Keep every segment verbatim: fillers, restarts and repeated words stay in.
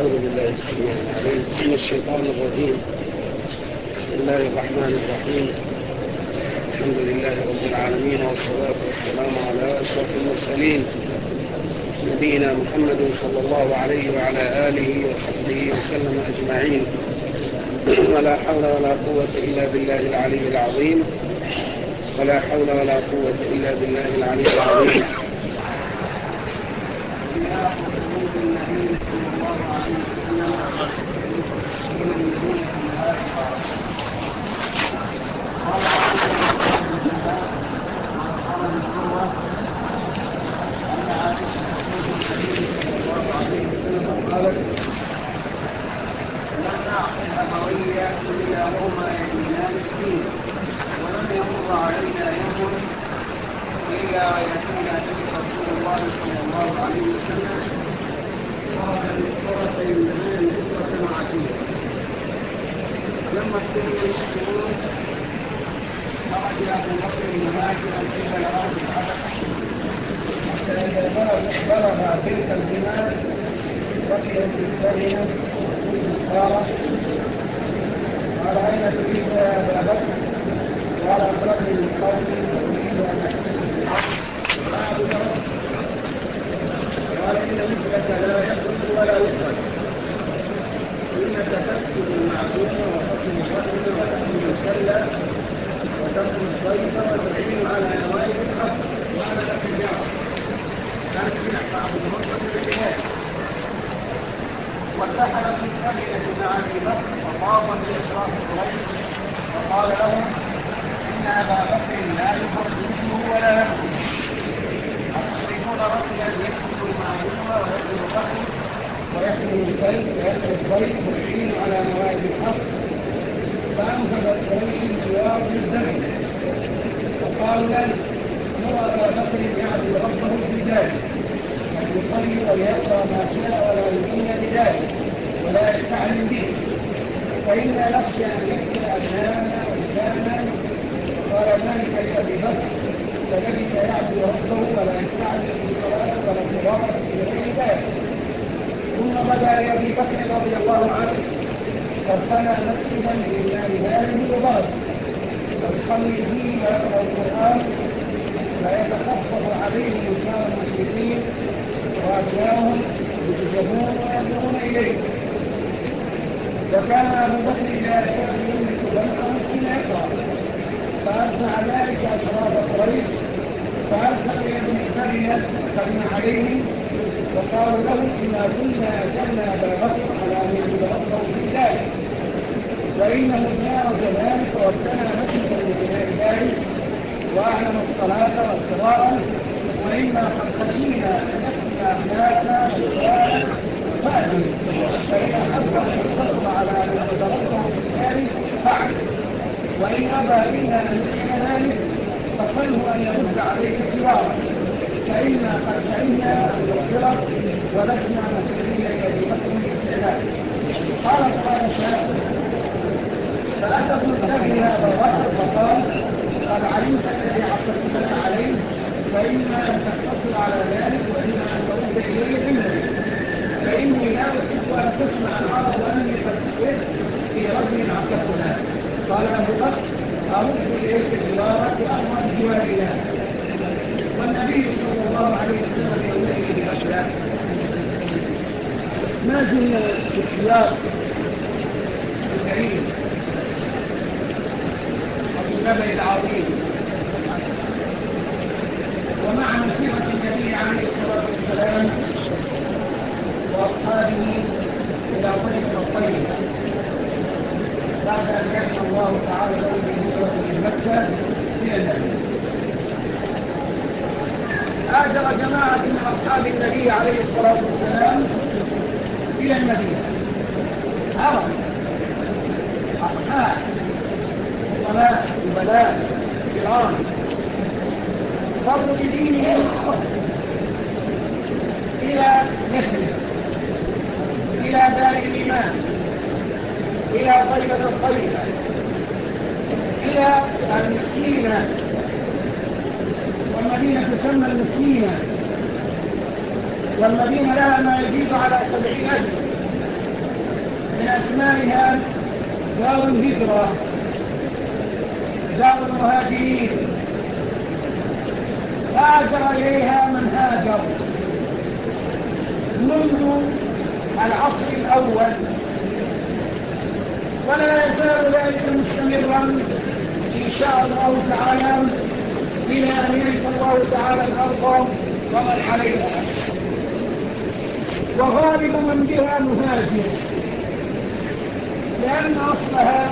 أعوذ بالله السميع العليم من الشيطان الرجيم. بسم الله الرحمن الرحيم. الحمد لله رب العالمين، والصلاة والسلام على أشرف المرسلين نبينا محمد صلى الله عليه وعلى آله وصحبه وسلم أجمعين. ولا حول ولا قوة إلا بالله العلي العظيم ولا حول ولا قوة إلا بالله العلي العظيم. النبي صلى الله عليه وسلم من المدينة المهاجرة قال عن عروة أن عائشة زوج النبي صلى الله عليه وسلم قالت: لم نعقل أبوي إلا وهما يدينان الدين، ولم يمر علينا يوم إلا ويأتينا به رسول الله صلى الله عليه وسلم خرج من طرفي النهار بكرة وعشية. لما ابتلوا المسلمون خرج أبو بكر مهاجرا قبل أرض الحبشة، حتى إذا بلغ تلك البلاد بقي في الدنيا قال: قال أين تريد يا أبا بكر؟ قال: أخرجني من قومي وأريد أن أحسن في الأرض وأعبد ربي. قال: إن مثلك لا يخرج ولا يخرج، إنك تكسب المعدوم وتصل الرحم وتحمل الكلا وتقضي الضيف وتعين على نوائب الحق، وأنا لك الجار أرجع فأعبد ربك بالله. وارتحلت الثانية مع أبي بكر وطافت بإشراف قريش وقال لهم: إن أبا بكر لا يخرج منه ولا يخرج، أتشركون رجلا يكسب المعلوم ويصل الرحم ويحمل الكلب ويأكل الضيف ويعين على موائد الحق؟ فأنفذت قريش الجوار بالدم وقالوا له: نرى أبا بكر يعبد ربه في ذلك، أن يصلي ويقرأ ما شاء ولا يؤمن بذلك ولا يستعلم به، فإنا نخشى أن يقتل أبناءنا ونساءنا. وقال ذلك لأبي بكر، فلبث يعبد ربه ولا يستعلم بالصلاة ولا القراءة في غير ذلك. ثم بدا لأبي بكر رضي الله عنه قد بنى مسجدا لله داره وبرد، فيصلي فيه ويقرأ القرآن، فيتخصص عليه نساء المشركين وأبناؤهم يجذبون وينظرون إليه. وكان أبو بكر لا يكاد يملك دمعه حين يقرأ، فأرسع ذلك أشراف قريش، فأرسل إلى ابن سرية قدم عليهم وقالوا له: إنا كنا أجرنا أبا بكر على أن يعبد ربه في ذلك، وإنه جاوز ذلك وابتنى مسجدا لبناء ذلك وأعلم الصلاة والقراءة، وإنا قد خشينا أن يقتل أبناءنا ونساءنا فأذن، فإن أحب أن يقتصر على أن يعبد ربه في ذلك فعل، وإن أبى إلا أن يحيي ذلك فصله أن يرد عليك جواره، فإنا قد فعلنا أن نغفره ولسنا مكتبين لأبي بكر باستعلاء. قالت عائشة: فأتى ابن الثاني أبا بكر فقال: قد علمت الذي عقدتك عليه، فإما أن تقتصر على ذلك وإما أن ترد إليه عندك، فإني لا أحب أن تسمع العرب أني قد كفرت في رجل عقدتها. قال أبو بكر: أرد إليك جوارك وأقوى بجوار الله. والنبي صلى الله عليه وسلم يومئذ بمكة. ما زلنا في السياق الكريم وفي النبأ العظيم ومع مسيرة النبي عليه الصلاة والسلام وأصحابه إلى طريق الطيب بعد أن يأتي الله تعالى له بالهجرة من مكة إلى المدينة. هاجر جماعة من أصحاب النبي عليه الصلاة والسلام إلى المدينة، عرب أقناع وطلاء وبلاء كرام، فروا بدينهم إلى يثرب، إلى دار الإيمان، إلى طيبة الطيبة، إلى المسكينة، والمدينة تسمى المسكينة، والمدينة لها ما يزيد على سبعين أسر أسمائها دار الهجرة، دار المهاجرين، هاجر إليها من هاجر منذ العصر الأول، ولا يزال ذلك مستمرا إن شاء الله تعالى إلى أن يرث الله تعالى الأرض ومن عليها. وغالب من بها مهاجر، لأن أصلها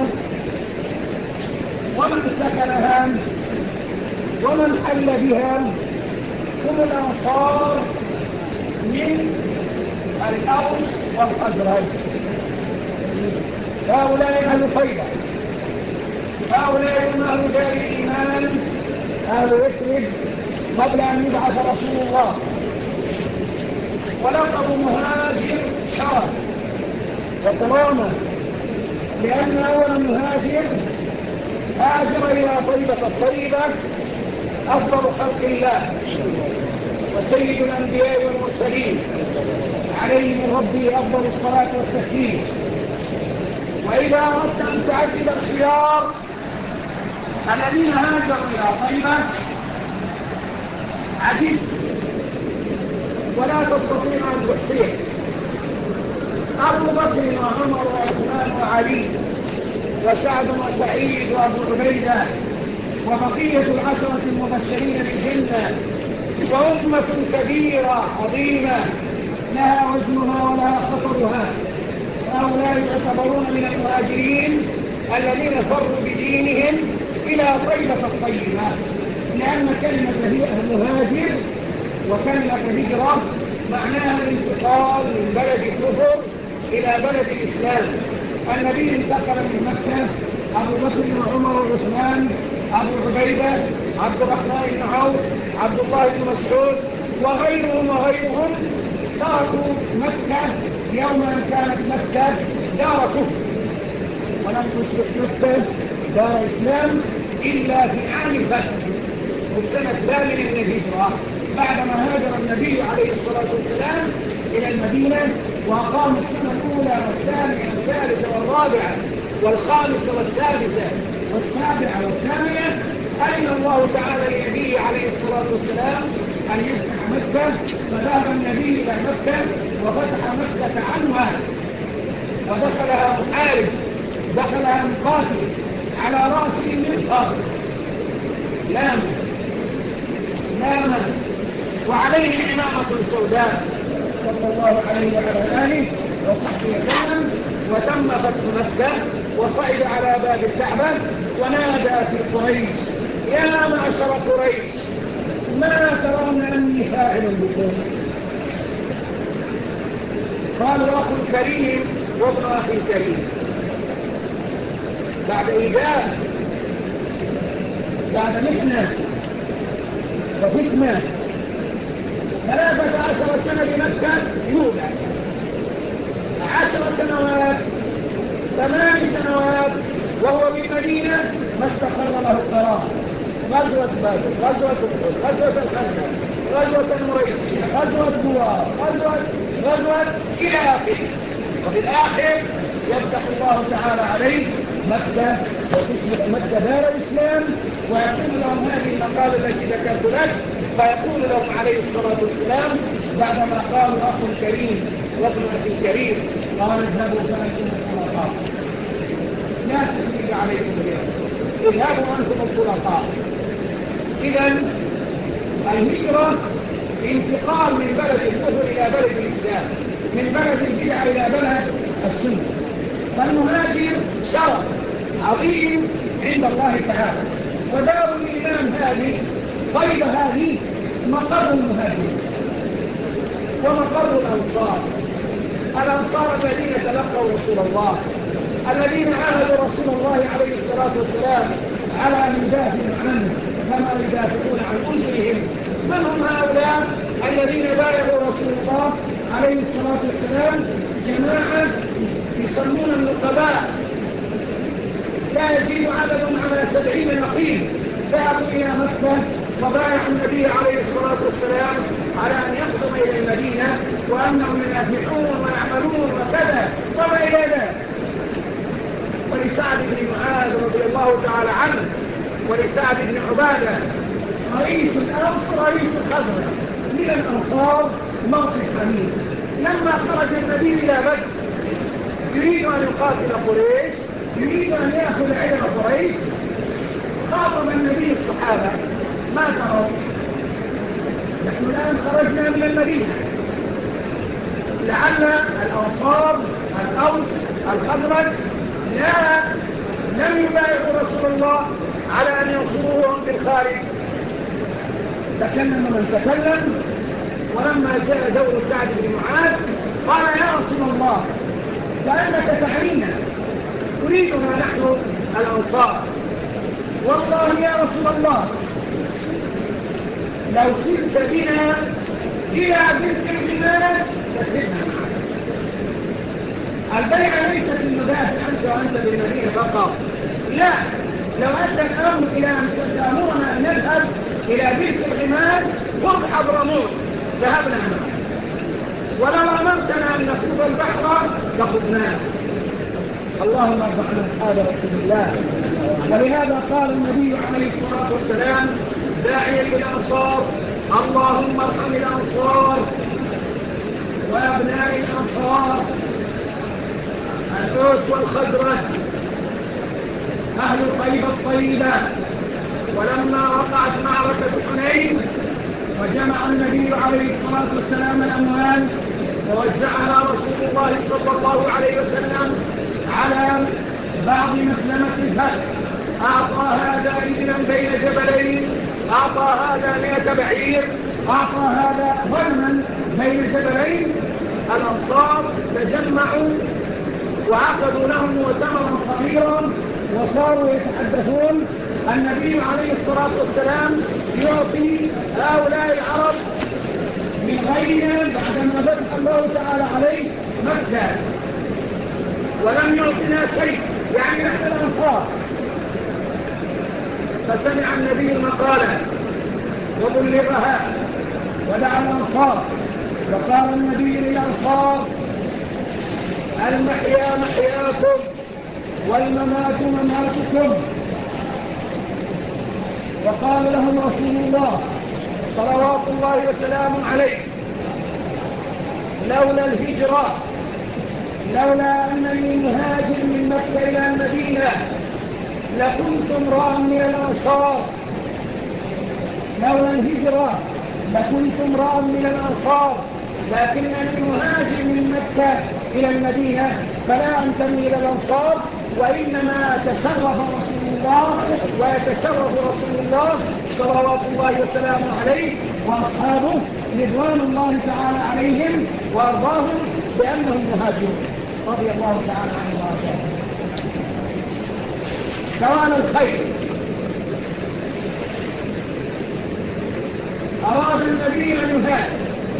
ومن سكنها ومن حل بها هم الأنصار من الأوس والخزرج. هؤلاء أهل خيبر، هؤلاء هم أهل دار الإيمان، أهل يثرب قبل أن يبعث رسول الله. ولقب مهاجر شرف وكرامة، لأن أول مهاجر هاجر إلى طيبة الطيبة أفضل خلق الله وسيد الأنبياء والمرسلين، عليه من ربه أفضل الصلاة والتسليم. وإذا أردت أن تعدد الخيار الذين هاجروا إلى طيبة عجزت ولا تستطيع أن تحصيه. أبو بكر وعمر وعثمان وعلي وسعد وسعيد وأبو عبيدة وبقية العشرة المبشرين بالجنة، وأمة كبيرة عظيمة لها وزنها ولها خطرها. هؤلاء يعتبرون من المهاجرين الذين فروا بدينهم إلى طيبة الطيبة، لأن كلمة هي مهاجر وكلمة هجرة معناها الانتقال من بلد الكفر إلى بلد الإسلام. النبي انتقل من مكة، أبو بكر وعمر وعثمان، أبو عبيدة، عبد الرحمن بن عوف، عبد الله بن مسعود وغيرهم وغيرهم تركوا مكة يوم أن كانت مكة دار كفر، ولم تصبح مكة دار إسلام إلا في عام الفتح والسنة الثامنة من الهجرة، بعدما هاجر النبي عليه الصلاة والسلام إلى المدينة وأقام السنة الأولى والثانية والثالثة والرابعة والخامسة والسادسة والسابعة والثامنة. أذن الله تعالى لنبيه عليه الصلاة والسلام أن يفتح مكة، فذهب النبي إلى مكة وفتح مكة عنها ودخلها محارب، دخلها مقاتل على رأسه منقر لامة لامة وعليه عمامة سوداء صلى الله عليه وعلى آله وصحبه وسلم. وتم فتح مكة وصعد على باب الكعبة ونادى في قريش: يا معشر قريش، ما ترون أني فاعل بكم؟ قالوا: أخ كريم وابن أخ كريم. بعد إيجاب، بعد محنة وفتنة ثلاثة عشر سنة بمكة يولد، عشر سنوات، ثمان سنوات وهو بالمدينة ما استقر له القرار. غزوة بدر، غزوة أحد، غزوة الخندق، غزوة المريسية، غزوة بوار، غزوة غزوة إلى آخره. وفي الآخر يفتح الله تعالى عليه مكة وتصبح مكة دار الإسلام، ويقول لهم هذه المقالة التي ذكرت لك. فيقول لهم عليه الصلاة والسلام بعدما قالوا: أخ كريم وابن أخي كريم، قال: اذهبوا فأنتم الطلقاء، لا تثريب عليكم اليوم، اذهبوا أنتم الطلقاء. إذن الهجرة انتقال من بلد الكفر إلى بلد الإسلام، من بلد البدع إلى بلد السنة. فالمهاجر شرف عظيم عند الله تعالى. ودار الإيمان هذه طيبة، هذه مقر المهاجرين ومقر الأنصار. الأنصار الذين تلقوا رسول الله، الذين عاهدوا رسول الله عليه الصلاة والسلام على أن يدافعوا عنه كما يدافعون عن أنفسهم. من هم هؤلاء الذين بايعوا رسول الله عليه الصلاة والسلام؟ جماعة يسمون النقباء، لا يزيد عددهم على سبعين نقيب، ذهبوا إلى مكة وبايعوا النبي عليه الصلاة والسلام على أن يقدم إلى المدينة، وأنهم ينافحون ويعملون وكذا وما إلى ذلك. لسعد بن معاذ رضي الله تعالى عنه ولسعد بن عبادة رئيس الأوس ورئيس الخزرج من الأنصار موقف أمين. لما خرج النبي إلى بدر يريد أن يقاتل قريش، يريد أن يأخذ عير قريش، خاطب النبي الصحابة: ما ترون؟ نحن الآن خرجنا من المدينة، لعل الأنصار الأوس الخزرج لا لم يبايعوا رسول الله على أن ينصروهم بالخارج. تكلم من تكلم، ولما جاء دور سعد بن معاذ قال: يا رسول الله، كأنك تعينا، تريدنا نحن الأنصار، والله يا رسول الله لو سرت بنا إلى بنت الحمار لسرنا معك. البيعة ليست المدافع أنت وأنت بالمدينة فقط، لا، لو أدى الأمر إلى أن تأمرنا أن نذهب إلى بنت الحمار قرب حضرموت ذهبنا معك، ولو أمرتنا أن نخوض البحر لخضناه. اللهم ارض عن أصحاب رسول الله. ولهذا قال النبي عليه الصلاة والسلام داعيا للأنصار: اللهم ارحم الأنصار وأبناء الأنصار الأوس والخزرج أهل طيبة الطيبة. ولما وقعت معركة حنين وجمع النبي عليه الصلاة والسلام الأموال ووزعها رسول الله صلى الله عليه وسلم على بعض مسلمة الفتح، أعطى هذا إبنا بين جبلين، أعطى هذا مئة بعير، أعطى هذا غنما بين جبلين. الأنصار تجمعوا وعقدوا لهم مؤتمرا صغيرا وصاروا يتحدثون: النبي عليه الصلاة والسلام يعطي هؤلاء العرب من غيرنا بعدما فتح الله تعالى عليه مكة، ولم يعطنا شيء، يعني نحن الأنصار. فسمع النبي المقالة وبلغها ودعا الأنصار، وقال النبي للأنصار: المحيا محياكم والممات مماتكم. وقال لهم رسول الله صلوات الله وسلامه عليه: لولا الهجرة، لولا أنني مهاجر من مكة إلى المدينة لكنت امرأ من الأنصار، لولا الهجرة لكنت امرأ من الأنصار، لكنني مهاجر من مكة إلى المدينة فلا أنتمي إلى الأنصار، وإنما أتشرف رسول الله ويتشرف رسول الله صلوات الله وسلامه عليه وأصحابه رضوان الله تعالى عليهم وأرضاهم بأنهم مهاجرون رضي الله تعالى عنهم وأرضاهم. كوان الخير أراد النبي أن يهاجر،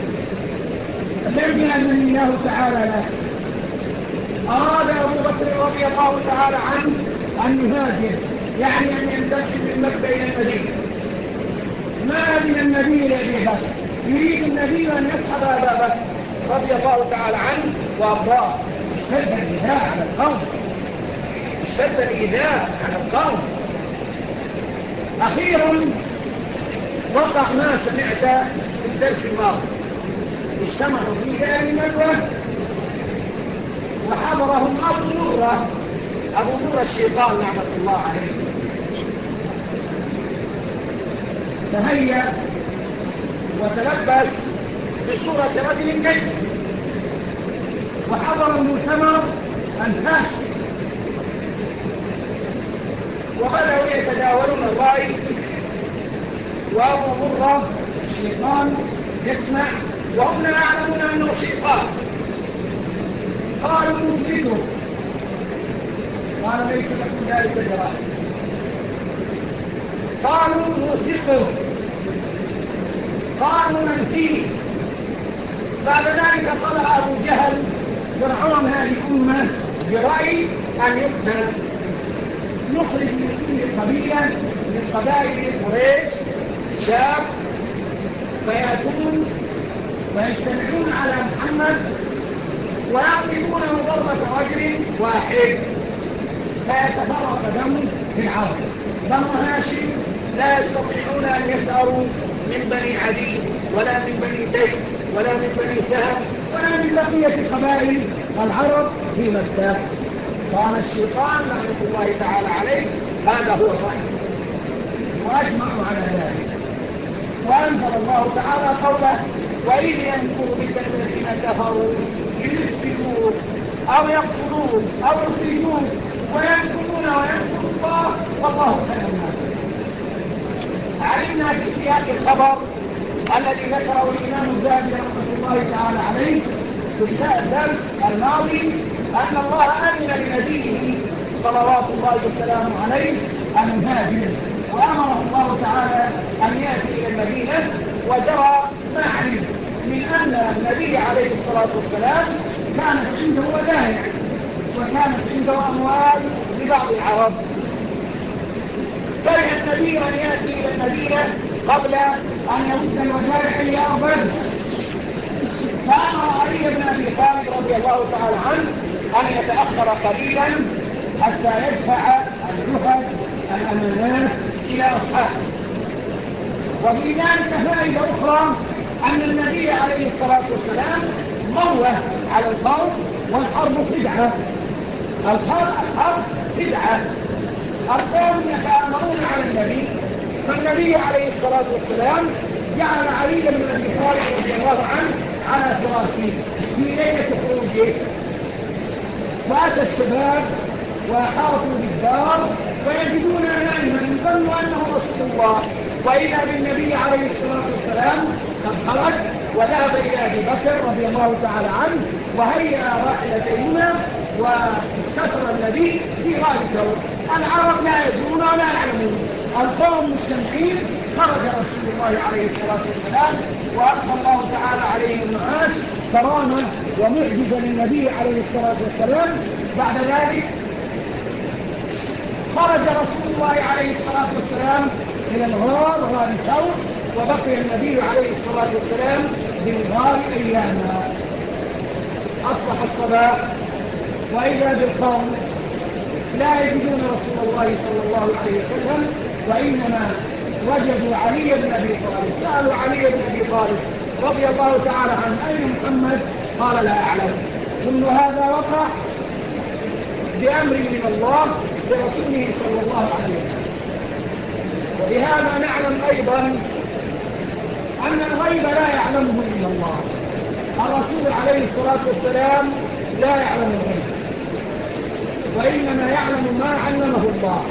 لم يأذن الله تعالى له. أراد أبو بكر رضي الله تعالى عنه أن يهاجر، يعني أن ينتقل من مكة إلى المدينة. ما أذن النبي لأبي بكر، يريد النبي أن يسحب أبا بكر رضي الله تعالى عنه وأرضاه. اشتد الإيذاء على القوم، اشتد الإيذاء على القوم. أخيرا وقع ما سمعت في الدرس الماضي، اجتمعوا في دار ندوة وحضرهم أبو مرة أبو مرة الشيطان نعمة الله عليه، تهيأ وتلبس بصورة رجل كيف، وحضر المؤتمر أنفاس، وبدأوا يتداولون الرأي، وأبو مرة الشيطان يسمع وهم لا يعلمون أنه شيطان. قالوا نثبته، قال ليس لكم ذلك جرائم. قالوا نوثقه، قالوا ننفيه. بعد ذلك طلع أبو جهل فرعون هذه الأمة برأي أن يقتل، نخرج من كل قبيلة من قبائل قريش شاب فيأتون ويجتمعون على محمد ويعطيونه ضربة رجل واحد. فيتفرق دم في العرب. بنو هاشم لا يستطيعون أن يثأروا من بني عدي ولا من بني تيم ولا من بني سهم ولا من بقية قبائل العرب في مكة. قال الشيطان لعنة الله تعالى عليه هذا هو الرأي وأجمعوا على ذلك. وأنزل الله تعالى قوله وإذ يمكر بك الذين كفروا ليثبتوك أو يقتلوك أو يخرجوك ويمكرون ويمكر الله والله خير الناصرين. علمنا في سياق الخبر الذي ذكره الإمام الذهبي رحمه الله تعالى عليه في الدرس الماضي أن الله أذن لنبيه صلوات الله وسلامه عليه أن يهاجر، وأمره الله تعالى أن يأتي إلى المدينة. وجرى ما علم من أن النبي عليه الصلاة والسلام كانت عنده ودائع وكانت عنده أموال لبعض العرب، كره النبي أن يأتي إلى المدينة قبل أن يرد الودائع لأرضه، فأمر علي بن أبي طالب رضي الله تعالى عنه أن يتأخر قليلا حتى يدفع الجهد الأمانات إلى أصحابه. وفي ذلك فائدة أخرى أن النبي عليه الصلاة والسلام موه على القوم والحرب خدعة. الحرب الحرب خدعة. القوم يتآمرون على النبي، فالنبي عليه الصلاة والسلام جعل علي بن أبي طالب رضي الله عنه على فراشه في ليلة خروجه، فأتى الشباب وحاطوا بالدار ويجدون نائما ظنوا أنه رسول الله، وإذا بالنبي عليه الصلاة والسلام قد خرج وذهب إلى أبي بكر رضي الله تعالى عنه وهيأ راحلتيهما واستثر النبي في غالبه. العرب لا يدرون ولا يعلمون، القوم مجتمعين. خرج رسول الله عليه الصلاة والسلام وألقى الله تعالى عليه النعاس كرامة ومعجزة للنبي عليه الصلاة والسلام. بعد ذلك خرج رسول الله عليه الصلاة والسلام إلى الغار، غار ثور، وبقي النبي عليه الصلاة والسلام بالغار أياما. أصبح الصباح وإذا بالقوم لا يجدون رسول الله صلى الله عليه وسلم، وإنما وجدوا علي بن أبي طالب. سألوا علي بن أبي طالب رضي الله تعالى عنه أين محمد؟ قال لا أعلم. كل هذا وقع بأمر من الله برسوله صلى الله عليه وسلم. وبهذا نعلم أيضا أن الغيب لا يعلمه إلا الله. الرسول عليه الصلاة والسلام لا يعلم الغيب، وإنما يعلم ما علمه الله.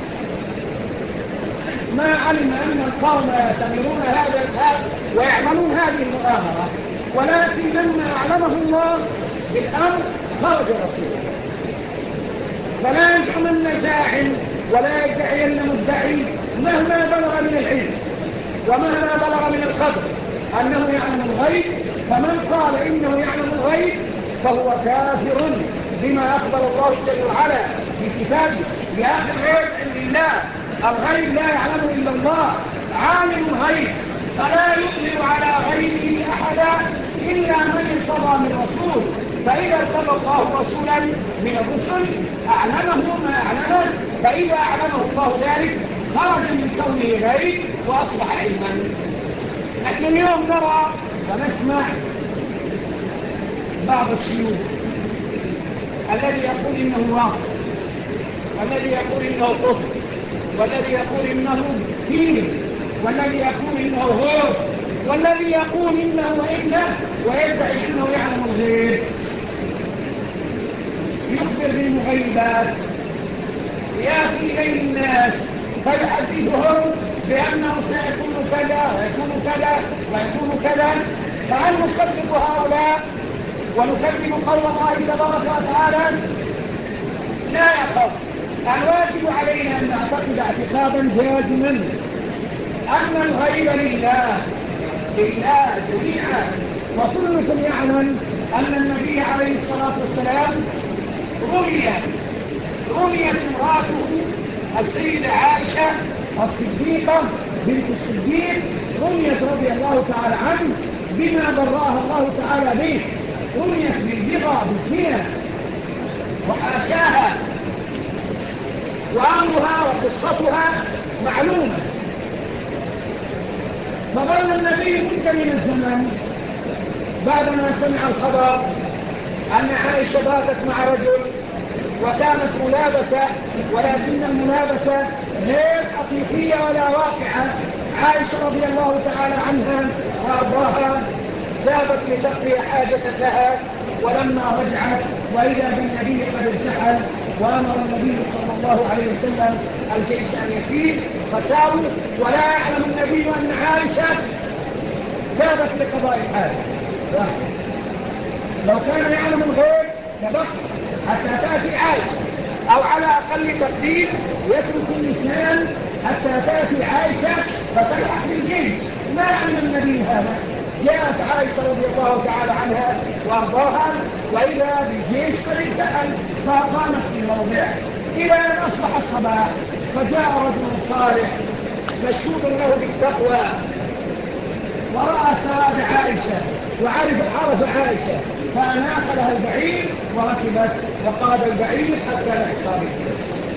ما علم أن القوم يأتمرون هذا الآن ويعملون هذه المؤامرة، ولكن لما أعلمه الله بالأمر خرج رسوله. فلا يزعمن زاعم ولا يدعين مدعي مهما بلغ من العلم ومهما بلغ من القدر أنه يعلم الغيب. فمن قال إنه يعلم الغيب فهو كافر بما أخبر الله جل وعلا في كتابه. يا أخي الغيب عند الله، الغيب لا يعلمه إلا الله. عالم الغيب فلا يؤمن على غيبه أحدا إلا من ارتضى من رسول، فإذا ارتضى الله رسولا من الرسل أعلمه ما أعلمه، فإذا أعلمه الله ذلك خرج من كونه غيب وأصبح علما. نحن اليوم نرى ونسمع بعض الشيوخ الذي يقول إنه واصل، والذي يقول إنه طفل، والذي يقول إنه كبير، والذي يقول إنه غير، والذي يقول إنه وإنه ويدعي إنه يعلم الغيب، يخبر بالمغيبات، يأتي إليه الناس فيحدثهم بأنه سيكون كذا ويكون كذا ويكون كذا. فهل نصدق هؤلاء ونكذب قول الله تبارك وتعالى؟ لا يقف. الواجب علينا أن نعتقد اعتقادا جازما أن الغيب لله لله جميعا. وكلكم يعلم أن النبي عليه الصلاة والسلام رميت رميت امراته السيدة عائشة الصديقة بنت الصديق، رميت رضي الله تعالى عنه بما براها الله تعالى به، رميت بالبغى بالزنا وحاشاها. وأمرها وقصتها معلومة. فظل النبي مدة من الزمن بعدما سمع الخبر أن عائشة باتت مع رجل وكانت ملابسة، ولكن الملابسة غير حقيقية ولا واقعة. عائشة رضي الله تعالى عنها وأرضاها ذهبت لتقضي حاجة لها، ولما رجعت وإذا بالنبي قد ارتحل، وأمر النبي صلى الله عليه وسلم الجيش أن يسير، فساروا ولا يعلم النبي أن عائشة ذهبت لقضاء الحاجة. لو كان يعلم الغيب لبقى حتى تأتي عائشة، أو على أقل تقدير يترك اللسان حتى تأتي عائشة فتلحق بالجيش. ما يعلم النبي هذا. جاءت عائشة رضي الله تعالى عنها وأرضاها وإذا بالجيش قد ارتحل، فقامت في موضعه إلى أن أصبح الصباح، فجاء رجل صالح مشهود له بالتقوى ورأى سواد عائشة وعرف عرف عائشة، فأناخ لها البعير وركبت وقاد البعير حتى لحق به.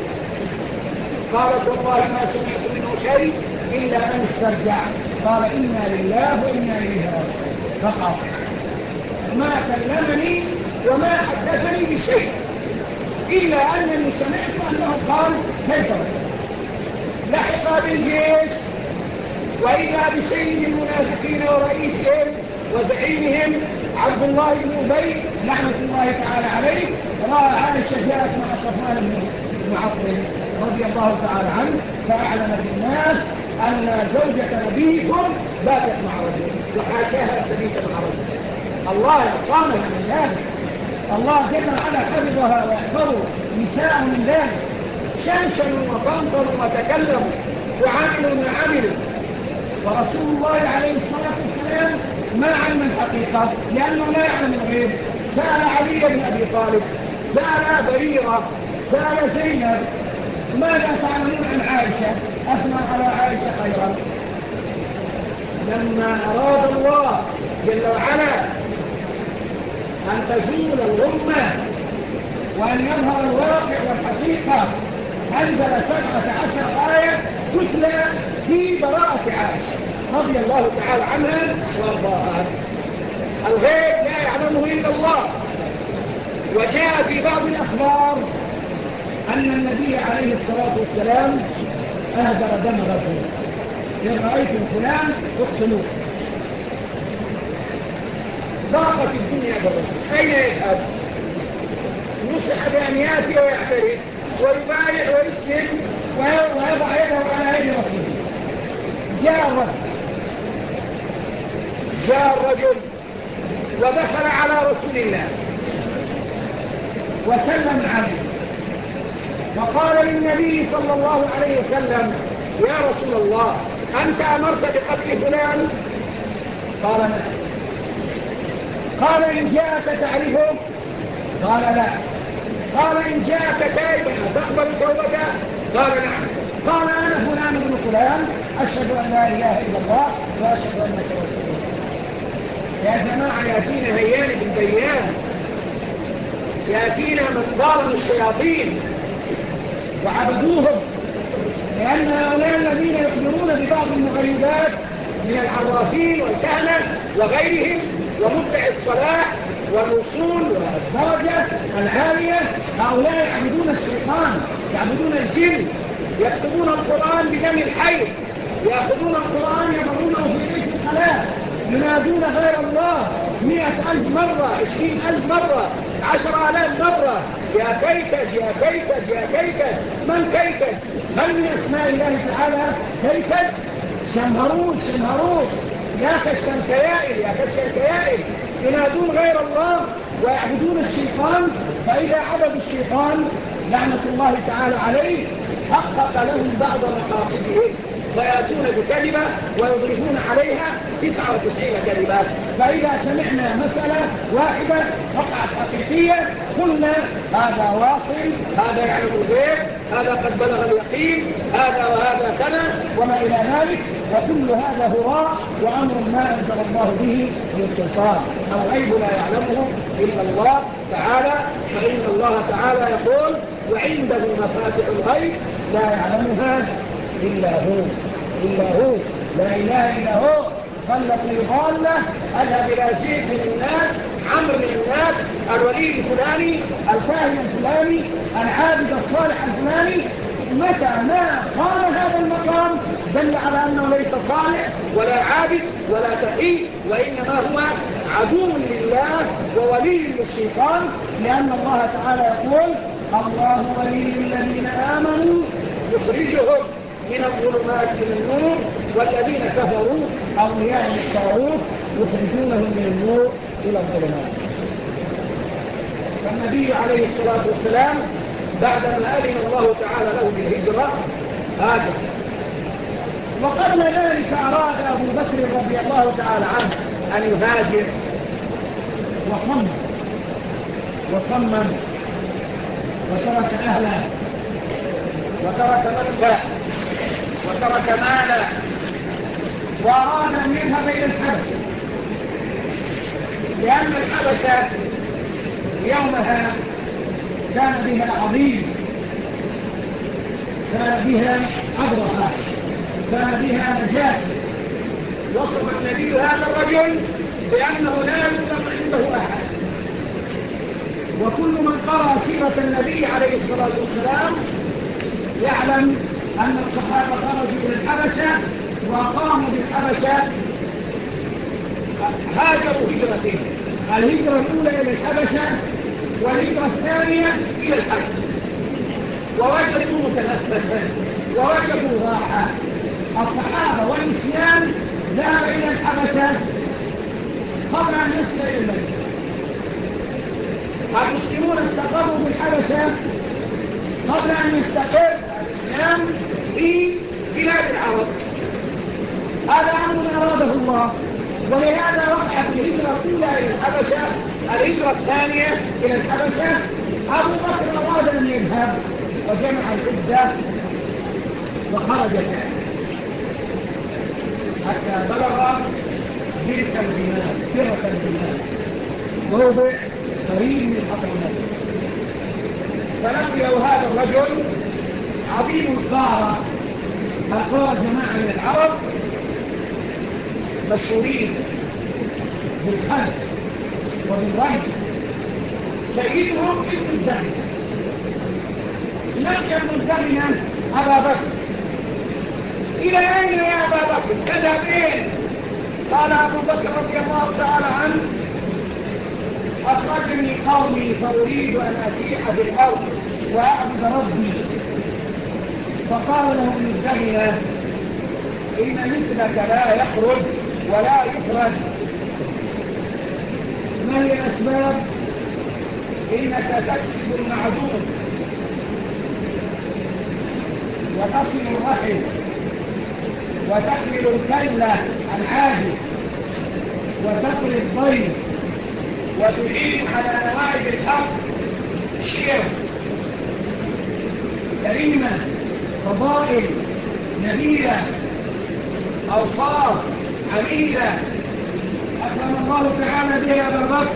قالت والله ما سمعت منه شيء إلا أن استرجع. قال إنا لله وإنا إليه راجعون. فقط ما كلمني وما حدثني بشيء إلا أنني سمعت أنه قال كيف لحق بالجيش، وإذا بسيد المنافقين ورئيسهم وزعيمهم عبد الله بن أبي لعنة الله تعالى عليه. رأى عائشة جاءت مع صفوان بن معطل رضي الله تعالى عنه، فأعلنت الناس أن زوجة نبيكم باتت مع رجل، وحاشاها أن تبيت مع رجل. الله صانها من ذلك، الله جل وعلا حفظها ويحفظ نساء من ذلك، شنشنوا وطنطروا وتكلموا وعملوا ما عملوا. ورسول الله عليه الصلاة والسلام ما علم الحقيقة لأنه لا يعلم الغيب. سأل علي بن أبي طالب، سأل بريرة، سأل زينب ماذا تعلمون عن عائشة؟ أثنى على عائشة خيرا. لما أراد الله جل وعلا أن تزول الأمة وأن يظهر الواقع والحقيقة أنزل سبعة عشر آية تتلى في براءة عائشة رضي الله تعالى عنها وارضاها. الغيب لا يعلمه إلا الله. وجاء في بعض الأخبار أن النبي عليه الصلاة والسلام أهدر دم رجل، إن رأيتم فلان اقتلوه. ضاقت الدنيا بالرسول، أين يذهب؟ نصح بأن يأتي ويعترف ويبايع ويسلم ويضع يده على يد رسوله. جاء الرجل جاء الرجل ودخل على رسول الله وسلم عليه وقال للنبي صلى الله عليه وسلم يا رسول الله أنت أمرت بقتل فلان؟ قال نعم. قال إن جاءك تعرفه؟ قال لا. قال إن جاءك تائبا تقبل توبته؟ قال نعم. قال أنا فلان بن فلان أشهد أن لا إله إلا الله وأشهد أنك رسول الله. يا جماعة يأتينا هيان بن ديان، يأتينا من ضارب الشياطين وعبدوهم، لأن هؤلاء الذين يخبرون ببعض المغيبات من العرافين والكهنة وغيرهم ومدعي الصلاح والوصول والدرجة العالية، هؤلاء يعبدون الشيطان، يعبدون الجن، يكتبون القرآن بدم الحي، يأخذون القرآن يضعونه في بيت الخلاء، ينادون غير الله مئة ألف مرة، عشرين ألف مرة، عشر آلاف مرة، يا كيكج يا كيكج يا كيكج. من كيكج؟ هل من أسماء الله تعالى كيكج؟ شمهروت شمهروت، يا كالشنكيائل يا كالشنكيائل، ينادون غير الله ويعبدون الشيطان. فإذا عبدوا الشيطان لعنة الله تعالى عليه حقق لهم بعض مقاصدهم، فيأتون بكلمة ويضيفون عليها تسعة وتسعين كلمة. فإذا سمعنا مسألة واحدة وقعت حقيقية قلنا هذا واصل، هذا يعلم الغيب، هذا قد بلغ اليقين، هذا وهذا كذا وما إلى ذلك. وكل هذا هراء وأمر ما أنزل الله به من سلطان. الغيب لا يعلمه إلا الله تعالى، فإن الله تعالى يقول وعنده مفاتح الغيب لا يعلمها إلا هو إلا هو لا إله إلا هو. ضلت لي ضالة أذهب إلى شيخ من الناس، عمرو من الناس، الولي الفلاني، الكاهن الفلاني، العابد الصالح الفلاني. متى ما قام هذا المقام دل على أنه ليس صالح ولا عابد ولا تقي، وإنما هو عدو لله وولي للشيطان، لأن الله تعالى يقول: الله ولي الذين آمنوا يخرجهم من الظلمات إلى النور، والذين كفروا أولياء الطاغوت يخرجونهم من النور إلى الظلمات. فالنبي عليه الصلاة والسلام بعدما أذن الله تعالى له بالهجرة هاجر، وقبل ذلك أراد أبو بكر رضي الله تعالى عنه أن يهاجر وصمم وصمم وترك أهله وترك ملكه وترك ماله، وأراد أن يذهب إلى الحبشة، لأن الحبشة يومها كان بها عظيم، كان بها أبرهة، كان بها نجاة. وصف النبي هذا الرجل بأنه لا يظلم عنده أحد، وكل من قرأ سيرة النبي عليه الصلاة والسلام يعلم أن الصحابة خرجوا إلى الحبشة وقاموا بالحبشة، هاجروا هجرتين: الهجرة الأولى إلى الحبشة والهجرة الثانية إلى الحج، ووجدوا تنفسا ووجدوا راحة. الصحابة والنسيان ذهب إلى الحبشة قبل أن يصل إلى المدينة، المسلمون استقروا بالحبشة قبل أن يستقر الإسلام في بلاد العرب. هذا أمر أراده الله، ولهذا وقعت الهجرة الأولى إلى الحبشة، الهجرة الثانية إلى الحبشة. أبو بكر أراد أن يذهب وجمع العدة وخرج حتى بلغ جرة الجمال جرة الجمال موضع قريب من حضرموت، فلقيه هذا الرجل عظيم القارة. القارة جماعة من العرب مشهورين بالخلق وبالري، سيدهم ابن الزهنة. لقي ابن الزهنة أبا بكر: إلى أين يا أبا بكر؟ اذهب إيه؟ قال أبو بكر رضي الله تعالى عنه: أخرجني قومي فأريد أن أسيح في الأرض وأعبد ربي. فقال له ابن الزهنة: إن مثلك لا يخرج ولا يخرج. ما هي الأسباب؟ إنك تكسب المعدوم وتصل الرحم وتحمل الكلة العاجز وتقري الضيف وتعين على نوائب الحق شير كريمة فضائل نبيلة أوصاف عميدة أكرم الله تعالى بها أبا بكر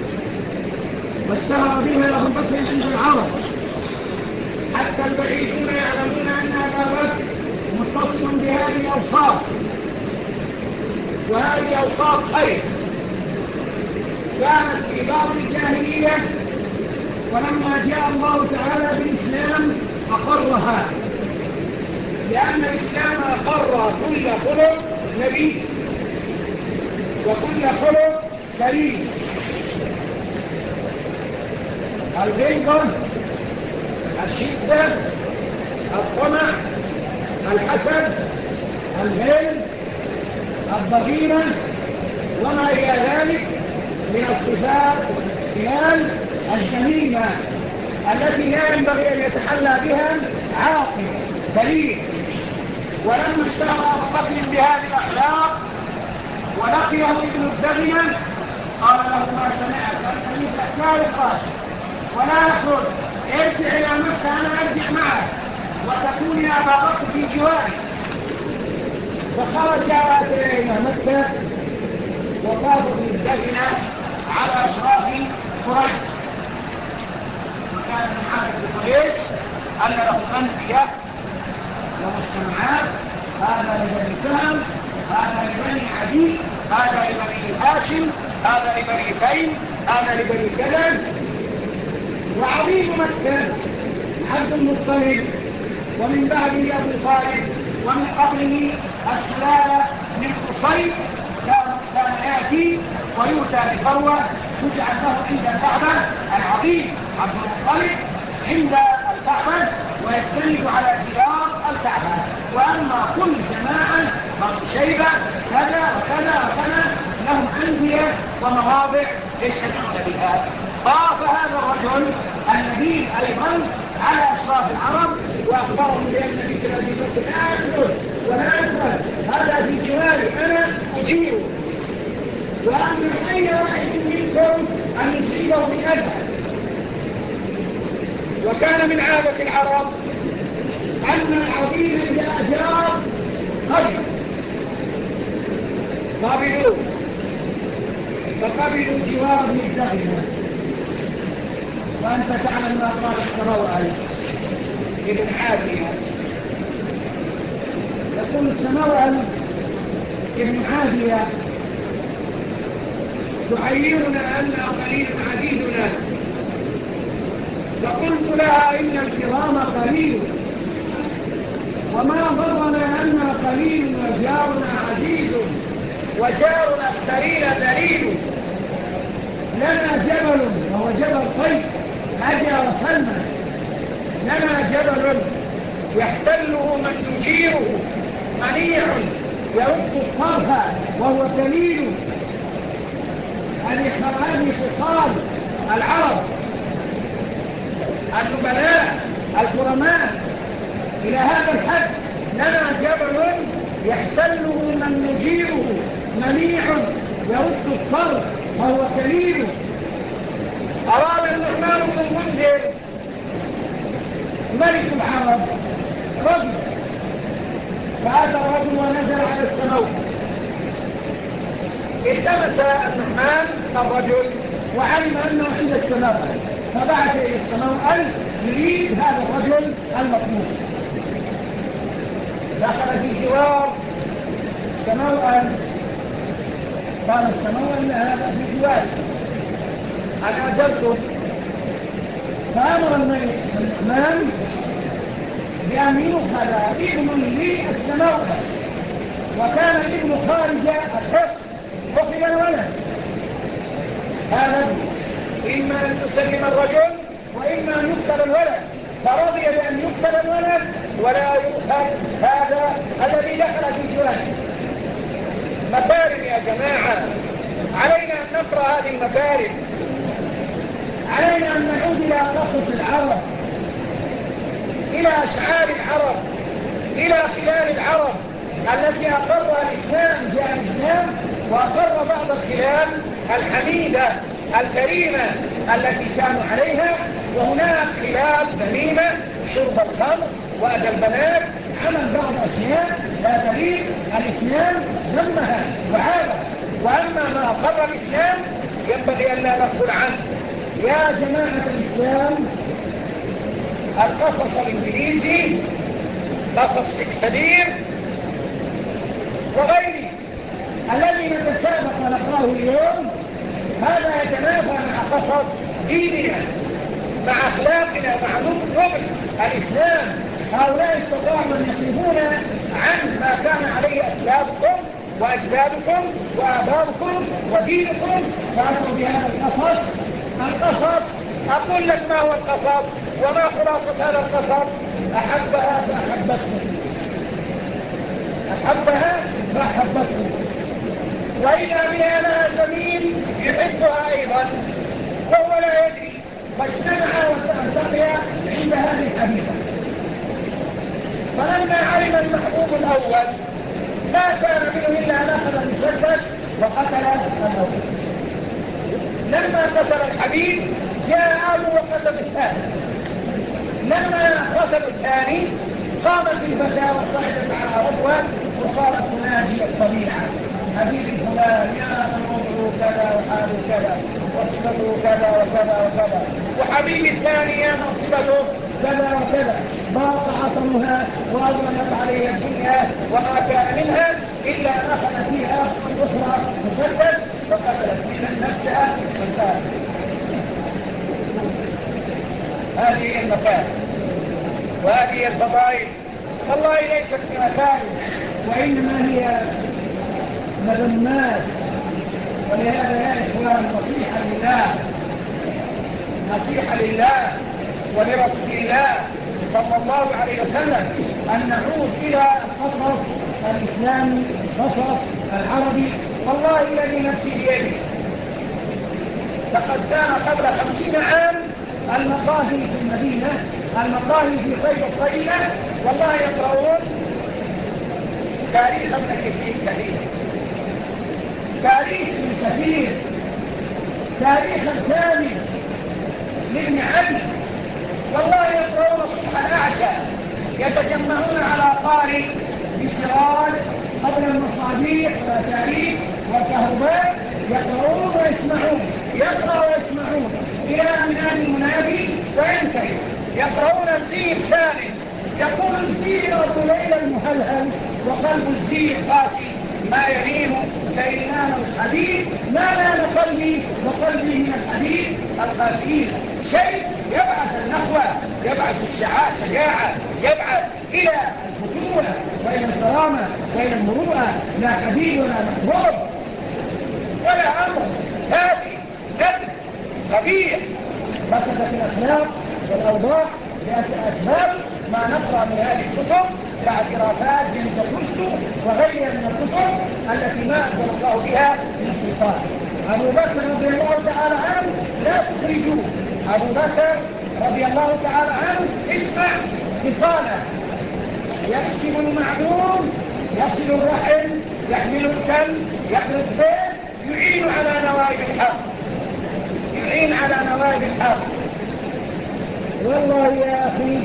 واشتهر بها أبو بكر عند العرب، حتى البعيدون يعلمون أن أبا بكر متصل بهذه الأوصاف، وهذه أوصاف خير كانت في دار الجاهلية، ولما جاء الله تعالى بالإسلام أقرها، لأن الإسلام أقر كل خلق نبي وكل خلق كريم. الغيظة، الشدة، الطمع، الحسد، الغل، الضغينة وما إلى ذلك من الصفات الذميمة التي لا ينبغي أن يتحلى بها عاقل بليغ. ولما اشتهر أبو بكر بهذه الأخلاق ولقيه ابن الزهنة قال له: ما سمعت أن مثلك لا يخرج ولا يخرج، ارجع إلى مكة، أنا أرجع معك وتكون يا أبا بكر في جواري. فخرج إلى مكة وقال ابن الزهنة على أشراف قريش، وكان من عادة قريش أن لهم أنبياء ومجتمعات، هذا لبني سهم، هذا لبني عدي، هذا لبني هاشم، هذا لبني تيم، هذا لبني كذا. وعظيم مكة عبد المطلب، ومن بعده أبو طالب، ومن قبله السلالة من قصي. كان يأتي ويؤتى بثروة تجعل له عند الكعبة العظيم عبد المطلب عند الكعبة ويستند على جدار الكعبة. وأما كل جماعة بنو شيبة كذا وكذا وكذا لهم أندية ومواضع يجتمعون بها. طاف هذا الرجل النبيل أيضا على أشراف العرب وأخبرهم بأن مثل أبي بكر لا أدخل ولا أدخل، هذا في جواري أنا أجيره، وأمر أي واحد منكم أن يصيبه بأذى. وكان من عادة العرب أن العظيم إذا أجار قبل قبلوا فقبلوا جوار ابن الدغنة. وأنت تعلم ما قال السموأل ابن عادية، يقول السموأل ابن عادية تعيرنا أننا قليل عديدنا، فقلت لها إن الكرام قليل، وما ضرنا أننا قليل وجارنا عزيز، وجارنا الكريم دليل. لنا جبل وهو جبل طيب أجى وسلم، لنا جبل يحتله من يجيره منيع يرد الطرف وهو دليل. هذه خصال العرب النبلاء الكرماء إلى هذا الحد. لنا جبل يحتله من يجيره منيع يرد الطرف وهو دليل. أراد النعمان بن المنذر ملك العرب رجل، فأتى الرجل ونزل على السماء. التمس النعمان الرجل وعلم أنه عند السماء، فبعث إلى السماء أن يريد هذا الرجل المطلوب. دخل في جوار السماء، قال السماء أن هذا في جواري أنا أجلته. فأمر الملك النعمان بأن يؤخذ ابن للسماء، وكان الابن خارج الحصن وفي الولد. هذا إما أن يسلم الرجل وإما أن يقتل الولد، فرضي بأن يقتل الولد ولا يؤخذ هذا الذي دخل في الجوار. مكارم يا جماعة، علينا أن نقرأ هذه المكارم، علينا أن نعود إلى قصص العرب، إلى أشعار العرب، إلى خلال العرب التي أقرها الإسلام. جاء الإسلام وأقر بعض الخلال الحميدة الكريمة التي كانوا عليها، وهناك خلال ذميمة شرب الخمر وأتى البنات، عمل بعض أشياء لا تليق، الإسلام ذمها وعابها. وأما ما أقر الإسلام ينبغي أن لا نغفل عنه. يا جماعة الإسلام، القصص الإنجليزي، قصص شكسبير وغيره الذي نتسابق ونقراه اليوم، هذا يتنافى مع قصص ديننا، مع أخلاقنا، مع نبل الإسلام. هؤلاء استطاعوا أن يصرفون عن ما كان عليه أسلافكم وأجدادكم وآباؤكم ودينكم، فأتوا بهذا القصص. القصص أقول لك ما هو القصص وما خلاصة هذا القصص. أحبها فأحبته، أحبها فأحبته، وإذا بها لها زميل يحبها أيضا وهو لا يدري، فاجتمع والتقيا عند هذه الحبيبة. فلما علم المحبوب الأول ما كان منه إلا أن أخذ المسدس وقتل الأول. لما قتل الحبيب جاء أبو وقتل الثاني. لما قتل الثاني قامت الفتاة وصعدت على ربوة وصارت تناجي الطبيعة: حبيبي فلان، يا أخي موضوع كذا وحاله كذا وصفته كذا وكذا وكذا. وحبيبي الثاني يا صفته كذا وكذا، ضاق عطمها وأظلمت عليها الدنيا وما كان منها إلا أخذت فيها أخرى مسدس وقتلت منها نفسها وانتهت. هذه المكان وهذه الفضائل والله ليست في مكان، وإنما هي مذمات. ولهذا يا إخوان نصيحة لله، نصيحة لله ولرسول الله صلى الله عليه وسلم أن نعود إلى القصص الإسلامي، القصص العربي. والله الذي نفسي بيده لقد كان قبل خمسين عام المقاهي في المدينة، المقاهي في طيب الطيبة والله يقرؤون تاريخ ابن كثير، تاريخ ابن كثير، تاريخ الثاني لابن علي، والله يقرؤون الصبح الأعشى يتجمعون على قارئ بسراج قبل المصابيح والتاريخ والكهرباء، يقرؤون ويسمعون، يقرأ ويسمعون إلى أن ينادي المنادي وينتهي. يقرؤون الزير سالم، يقول الزير أبو ليلى المهلهل وقلب الزير قاسي ما يهين كينان الحديد، ما نال قلبي وقلبي من الحديد القاسين. شيء يبعث النخوة، يبعث الشجاعة، يبعث إلى الفتوة وإلى الكرامة وإلى المروءة، لا حديد ولا محبوب ولا أمر هادي نبل قبيح. فسدت الأخلاق والأوضاع بأسباب ما نقرأ من هذه الكتب باعترافات جنس كرسو وغيرها من الكتب التي ما أنزل الله بها من سلطان. أبو بكر رضي الله تعالى عنه لا تخرجوه، أبو بكر رضي الله تعالى عنه اسمع خصاله: يكسب المعدوم، يصل الرحم، يحمل الكلب، يحمل البيت، يعين على نوائب الحق، يعين على نوائب الحق. والله يا أخي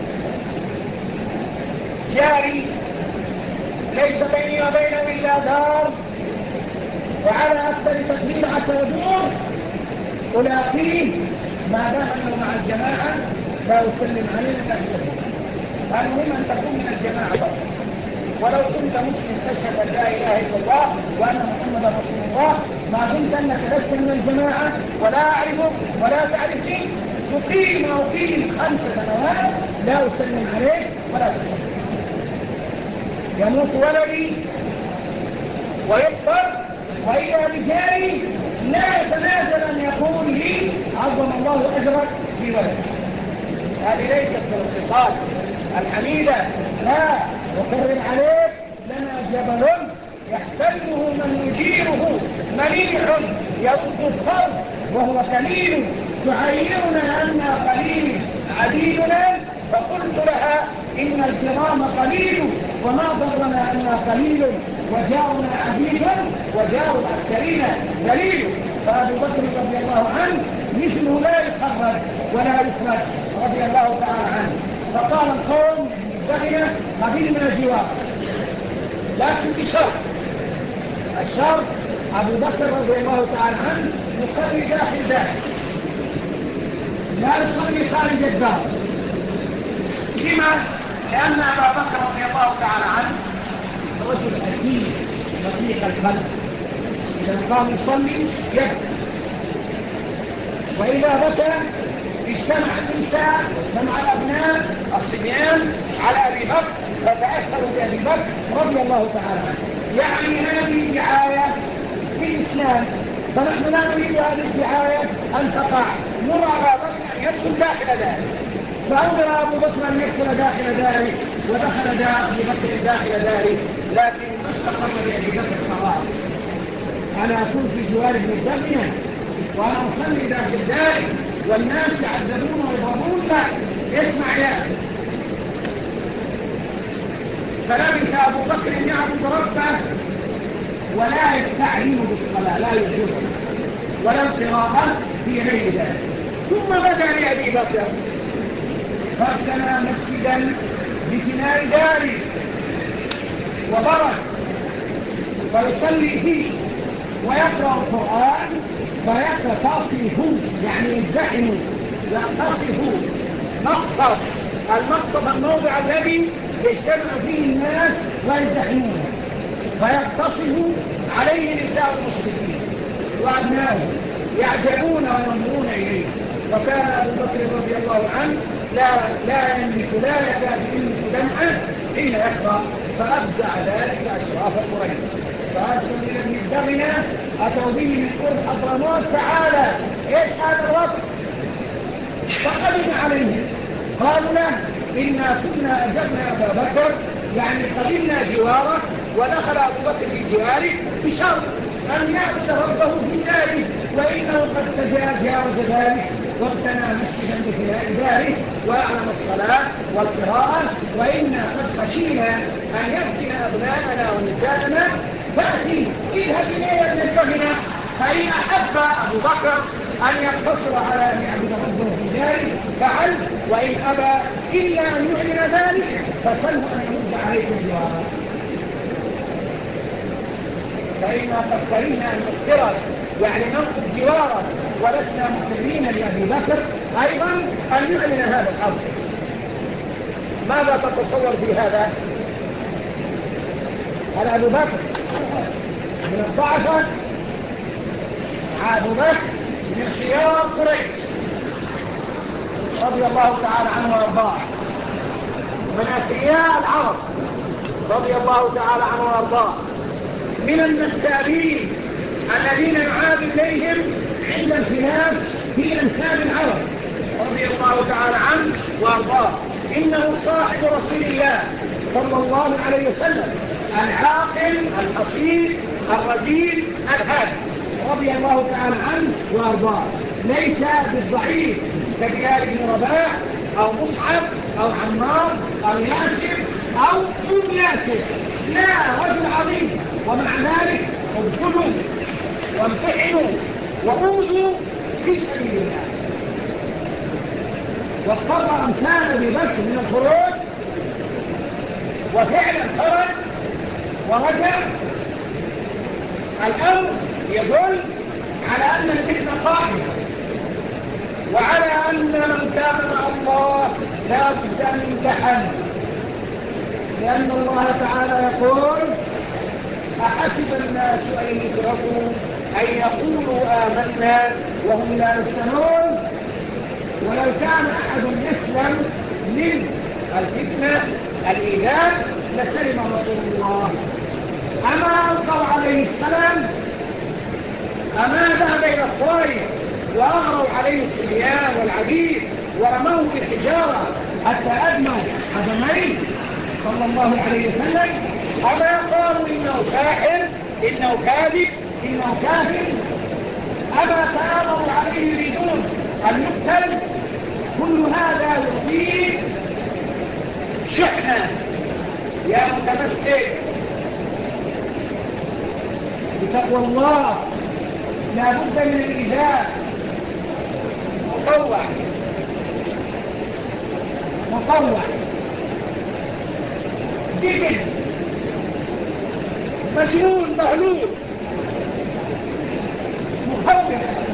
جاري ليس بيني وبينه إلا دار، وعلى أكثر تقدير عشر دور ألاقيه ما دام أنه مع الجماعة لا أسلم عليه لا أسلم. المهم أن تكون من الجماعة، ولو كنت مسلم تشهد أن لا إله إلا الله وأن محمدا رسول الله، ما دمت أنك لست من الجماعة ولا أعرفك ولا تعرفني، تقيم أقيم خمس سنوات لا أسلم عليه ولا تسلم. يموت ولدي ويقبر وإذا بجاري لا يتنازل أن يقول لي عظم الله أجرك في ولدك. هذه ليست من الخصال الحميدة، لا. وكرم عليك لنا جبل يحتله من يجيره مليح يرد الفرد وهو كليل، تعيرنا أننا قليل عديدنا، فقلت لها إن الكرام قليل وما ضرنا أننا قليل، وجارنا عزيز وجار الأكثرين دليل. فأبو بكر رضي الله عنه مثله لا يخرج ولا يخرج رضي الله تعالى عنه. فقال القوم الزغنة قبلنا جوار، لكن بشرط، الشرط أبو بكر رضي الله تعالى عنه يصلي داخل داخل لا يصلي خارج الدار. لما؟ لأن أبا بكر رضي الله تعالى عنه رجل أكيد رقيق القلب، إذا قام يصلي يبكي، وإذا بكى اجتمع النساء مع الأبناء الصبيان على أبي بكر فتأثروا بأبي بكر رضي الله تعالى عنه. يعني هذه دعاية للإسلام، فنحن لا نريد هذه الدعاية أن تقع. نرى أبا بكر أن يدخل داخل داره، فأمر أبو بكر أن يدخل داخل داره، ودخل أبو بكر داخل داره، لكن ما استقر لأبي بكر قرار: أنا أكون في جوار ابن الدنيا وأنا أصلي داخل داري والناس يعذبون ويضربون. لا، اسمع يا أخي. فلبث أبو بكر يعبد ربه ولا يستعين بالصلاة، لا يجوز ولا القراءة في غير ذلك. ثم بدا لأبي بكر فابتنى مسجدا بفناء داري وبرز فيصلي فيه ويقرأ القرآن، فيقتصف يعني يزدحم يقتصف مقصد. المقصد الموضع الذي يجتمع فيه الناس ويزدحمون فيقتصر عليه نساء المسلمين وأبنائهم يعجبون وينظرون إليه. وكان أبو بكر رضي الله عنه لا, لا يملك لا يكاد يملك دمعه حين يقرأ، فأفزع ذلك أشراف قريش فأرسل إلى ابن الدغنة أتوا به من قرب حضرموت تعالى إيش هذا الوقت؟ فقدم عليه قالوا له إنا كنا أجبنا أبا بكر يعني قدمنا جواره ودخل أبو بكر في جواره بشرط أن يعبد ربه في ذلك، وإنه قد تجاوز ذلك واقتنى مسجدا بفناء ذلك وأعلم الصلاة والقراءة، وإنا قد خشينا أن يفتن أبناءنا ونساءنا فأتي اذهب إليه ابن الدغنة فإن أحب أبو بكر أن يقتصر على أن يعبد ربه في ذلك فعل، وإن أبى إلا أن يعلن ذلك فسله أن يرد عليك جواره. فإنا قد كرهنا أن نفترض يعني ننقض جواره ولسنا مقرين لأبي بكر أيضا أن يعلن هذا الأمر. ماذا تتصور في هذا؟ هل أبو بكر من الضعفة مع أبو بكر من خيار قريش رضي الله تعالى عنه وارضاه، من أثرياء العرب رضي الله تعالى عنه وارضاه، من النسابين الذين يعاد إليهم عند الخلاف في أنساب العرب رضي الله تعالى عنه وارضاه. إنه صاحب رسول الله صلى الله عليه وسلم العاقل الأصيل الرزين الهادي رضي الله تعالى عنه وارضاه، ليس بالضعيف كبلال بن رباح أو مصعب أو عمار أو ياسر أو ابن ياسر، لا، رجل عظيم. ومع ذلك ابتلوا وامتحنوا وأوذوا في سبيل الله، واضطر أمثال أبي بكر من الخروج وفعلا خرج ورجع. الأمر يدل على أن الفتنة قائمة وعلى أن من كان مع الله لا بد أن يمتحن، لأن الله تعالى يقول أحسب الناس أن يتركوا أن يقولوا آمنا وهم لا يفتنون. ولو كان أحد يسلم من الفتنة الإيذاء لسلم رسول الله. أما ألقوا عليه السلام، أما ذهب إلى الطائف وأغروا عليه الصبيان والعبيد ورموه بالحجارة حتى أدموا قدميه صلى الله عليه وسلم، أما قالوا إنه ساحر إنه كاذب إنه كافر، أما تآمروا عليه يريدون أن يقتل. كل هذا يفيد شحنة يا متمسك بتقوى الله، لا بد من الإيذاء، مطوع مطوع جبن مجنون مهلول مخوف،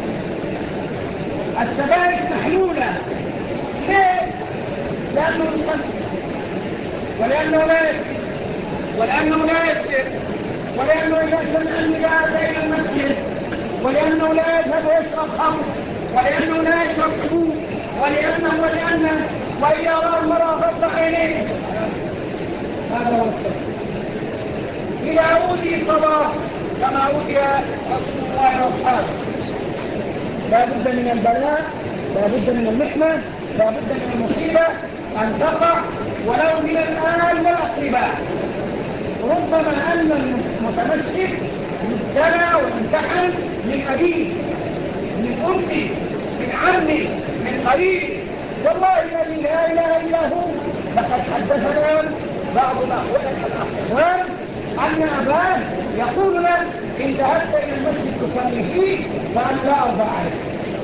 السبائل محلولة. ليه؟ لأنه يصدق ولأنه لا يسكت ولأنه لا يسكت ولأنه إذا سمع النداء إلى المسجد، ولأنه لا يذهب ويشرب خمر، ولأنه لا يشرب حبوب، ولأنه ولأنه وإذا رأى المرأة غض عينيه. هذا هو السبب. إذا أوتي صلاة كما أوتي رسول الله وأصحابه، لا بد من البلاء، لا بد من المحنة، لا بد من المصيبة أن تقع ولو من الآن والأقرباء. ربما أن المتمسك يبتلى ويمتحن من أبيه من أمه من عمه من قريبه، والله الذي لا إله إلا هو. لقد حدثنا بعض الأخوان أن أباه يقول له إن ذهبت إلى المسجد تصلي فيه فأنا لا أرضى عليك.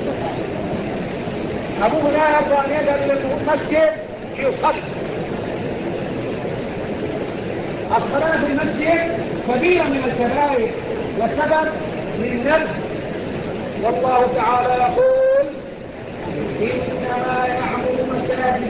أبوه لا كان يذهب إلى المسجد ليصلي. الصلاة في المسجد كبيرة من الكبائر وسبب للندب، والله تعالى يقول إنما يعمر مساجد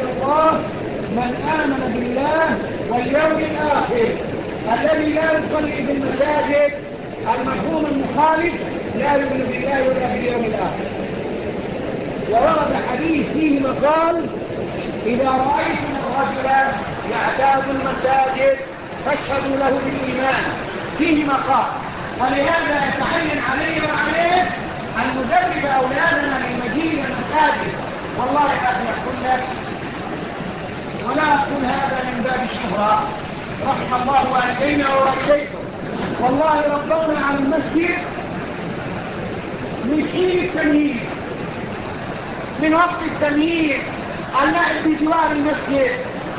من آمن بالله واليوم الآخر. الذي لا يصلي في المساجد المفهوم المخالف لا يؤمن بالله ولا باليوم الآخر. وورد حديث فيه مقال: إذا رأيتم الرجل يعتاد المساجد فاشهدوا له بالإيمان. فيه مقال، ولهذا يتعين علينا وعليه أن ندرب أولادنا لمجيء المساجد. والله أخي أقول لك، ولا أقول هذا من باب الشهرة، رحم الله والدينا ووالديكم، والله ربنا على المسجد من حين التمييز، من وقت التمييز، اللعب بجوار المسجد،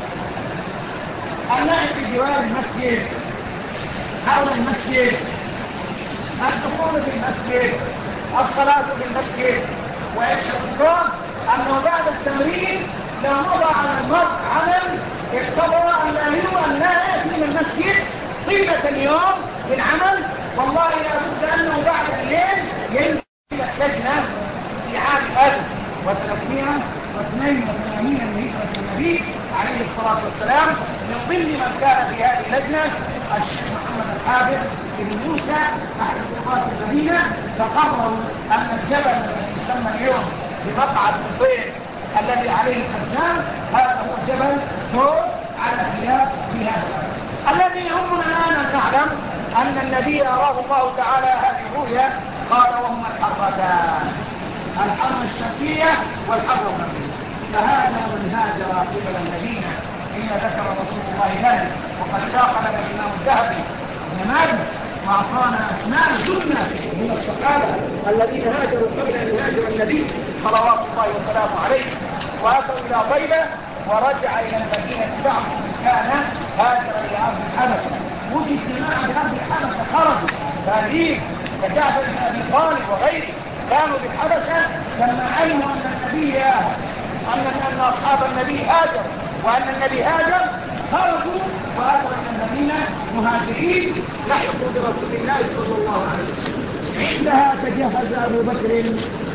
اللعب بجوار المسجد، حول المسجد، الدخول في المسجد، الصلاة في المسجد. ويشهد الله أنه بعد التمرين لا مضى على المرء عمل اقتضى أن لا يؤمن لا يأتي من المسجد طيلة اليوم في العمل. والله لا بد أنه بعد الليل ينزل اللجنة في عام ألف وثلاثمائة واثنين وثمانين من هجرة النبي عليه الصلاة والسلام. من ضمن من كان في هذه اللجنة الشيخ محمد الحافظ بن موسى أحد قضاة المدينة. فقرروا أن الجبل الذي يسمى اليوم بمقعد الطير الذي عليه الخزان هذا هو جبل ثور، على خلاف في هذا. الذي يهمنا الآن أن نعلم أن النبي أراه الله تعالى هذه الرؤيا، قال: وهما الحرتان، الحرة الشمسية والحرة الغربية. فهذا من هاجر قبل المدينة حين ذكر رسول الله ذلك، وقد ساق لنا الإمام الذهبي ابن مالك وأعطانا أسماء سنة من الصحابة الذين هاجروا قبل أن يهاجر النبي صلوات الله وسلامه عليه، وأتوا إلى طيبة ورجع إلى المدينة. بعضهم كان هاجر إلى أرض الحبشة، وجد جماعة بأرض الحبشة خرجوا تاريخ كجعفر بن أبي طالب وغيره كانوا بالحبشة. لما علموا أن النبي أن أن أصحاب النبي هاجر وأن النبي هاجر خرجوا وأتوا إلى المدينة مهاجرين، لحقوا برسول الله صلى الله عليه وسلم. عندها تجهز أبو بكر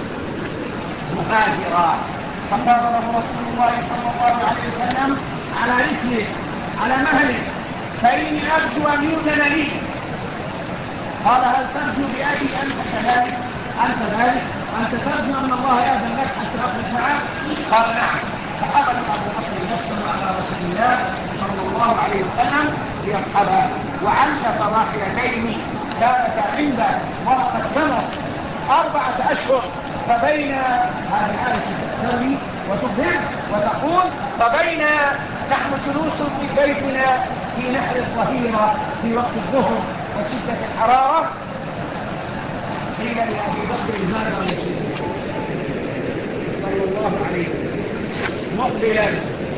مهاجرا، فقال له رسول الله صلى الله عليه وسلم على رسله على مهله: فإني أرجو أن يؤذن لي. قال: هل ترجو بأبي أنت كذلك؟ أنت ذلك؟ أنت ترجو أن الله يأذن لك حتى أخرج معك؟ قال: نعم. فحبس أبو بكر نفسه على رسول الله صلى الله عليه وسلم ليصحبه، وعلق راحلتين كانتا عنده ورق السمر أربعة أشهر. فبين هذه عائشة تروي وتخبر وتقول: فبين نحن جلوس في بيتنا في نحر الظهيرة في وقت الظهر وشدة الحرارة، قيل لأبي بكر: ماذا يصير؟ صلى الله عليه وسلم مقبلا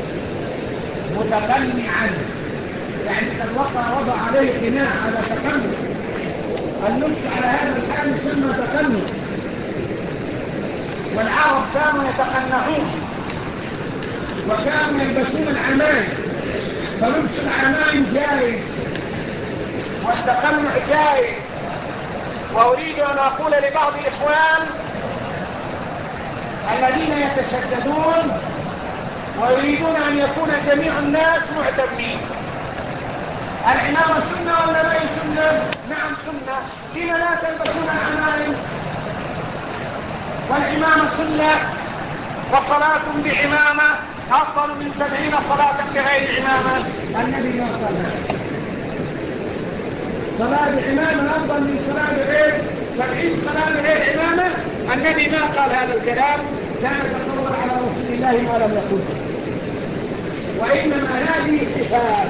متقنعا، يعني قد وقع وضع عليه قناع على تقنع. اللبس على هذا الحال يسمى تقنع، والعرب كانوا يتقنعون وكانوا يلبسون العمائم، فلبس العمائم جائز والتقنع جائز. وأريد أن أقول لبعض الإخوان الذين يتشددون ويريدون أن يكون جميع الناس معتمين: العمامة سنة ولا ما هي سنة؟ نعم سنة. لما لا تلبسون العمائم؟ والعمامة سنة، وصلاة بعمامة أفضل من سبعين صلاة بغير عمامة. النبي ما قال هذا. صلاة بعمامة أفضل من صلاة بغير سبعين صلاة بغير عمامة. النبي ما قال هذا الكلام، لا يتطور على رسول الله ما لم يقل. وإنما هذه صفات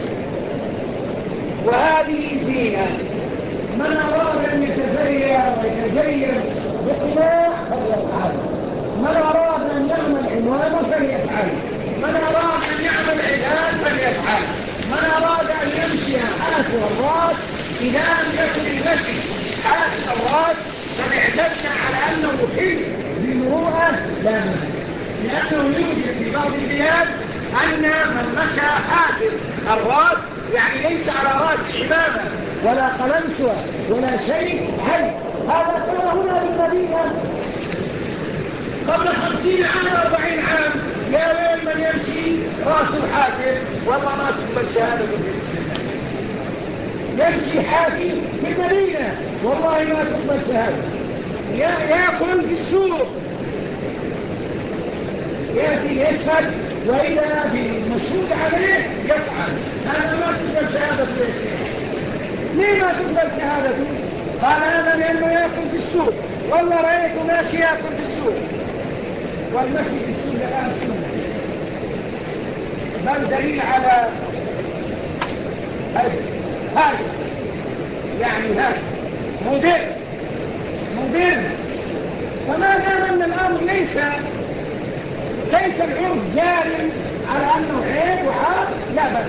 وهذه زينة. من أراد أن يتزين ويتزين بقناع فليفعل، من أراد أن يعمل عمامة فليفعل، من أراد أن يعمل عداد فليفعل، من أراد أن يمشي حافظ الراس إذا لم يكن المشي حافظ الراس فاعتدنا على أنه حل بمروءة لا نهي. لأنه يوجد في بعض البلاد أن من مشى حافظ الراس يعني ليس على راس عمامة ولا قلنسوة ولا شيء هل هذا كان هنا بالنبي قبل خمسين عام أربعين عام. يا ويل من يمشي راسه حاسب والله ما تقبل شهادته. يمشي حاكم في المدينة والله ما تقبل شهادته. يأكل في السوق يأتي يشهد وإذا بمشهود عليه يفعل، هذا ما تقبل شهادته يا شيخ. ليه ما تقبل شهادته؟ قال هذا لأنه يأكل في السوق، والله رأيته ماشي يأكل في السوق، والمشي في السوق الآن سنة، بل دليل على هذا هذا يعني هذا مدير مدير. فما دام أن الأمر ليس ليس العرف جاري على أنه عيب وعار لا بأس،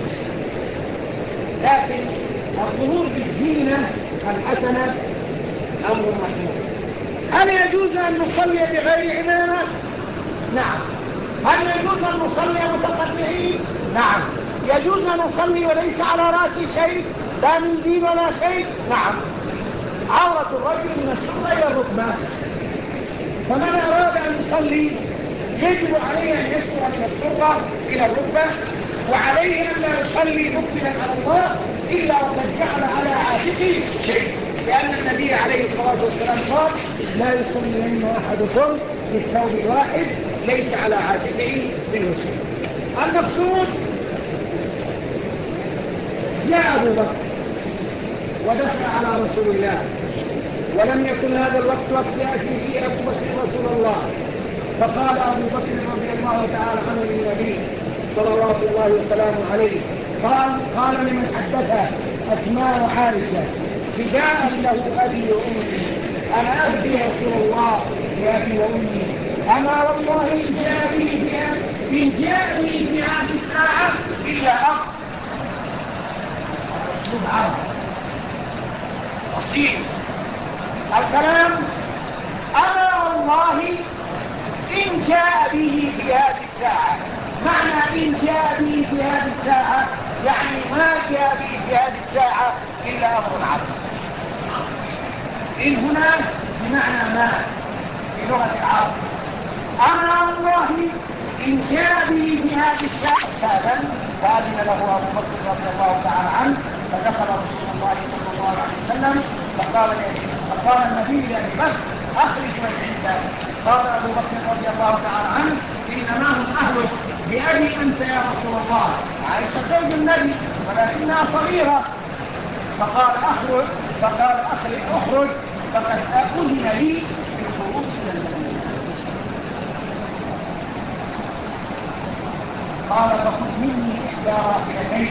لكن الظهور بالزينة الحسنة أمر محمود. هل يجوز أن نصلي بغير إمامة؟ نعم. هل يجوز أن نصلي متقطعين؟ نعم. يجوز أن نصلي وليس على رأسي شيء، لا من دين ولا شيء؟ نعم. عورة الرجل من السرة إلى الركبة، فمن أراد أن يصلي يجب عليه أن يسر من السرة إلى الركبة، وعليه أن لا يصلي مقبلا على الله إلا وقد جعل على عاتقه شيء، لأن النبي عليه الصلاة والسلام قال لا يصلين أحدكم بالثوب الواحد ليس على عاتقه منه شيء. المقصود جاء أبو بكر ودخل على رسول الله، ولم يكن هذا الوقت وقت يأتي فيه أبو بكر رسول الله، فقال أبو بكر رضي الله تعالى عنه للنبي صلوات الله وسلامه عليه، قال قال لمن حدثه أسماء عائشة فداء له أبي وأمي، أنا أبدي رسول الله بأبي وأمي، أما والله إن جاءني إن جاءني في هذه الساعة إلا أمر. أسلوب عرب أصيل الكلام، أما والله إن جاء به في هذه الساعة. معنى إن جاء به في هذه الساعة يعني ما جاء به في هذه الساعة إلا أمر عظيم. إن هنا بمعنى ما في لغة العرب. أما والله إن جاء به في هذه الساعة سادا فأذن له أبو بكر رضي الله تعالى عنه، فدخل رسول الله صلى الله عليه وسلم فقال فقال النبي لأبي بكر أخرج من عندك. قال أبو بكر رضي الله تعالى عنه إنما هم أهلك بأبي أنت يا رسول الله، عائشة زوج النبي ولكنها صغيرة. فقال أخرج فقال أخرج أخرج فقد أذن لي بالخروج إلى المدينة. قال فخذ مني إحدى راحلتين.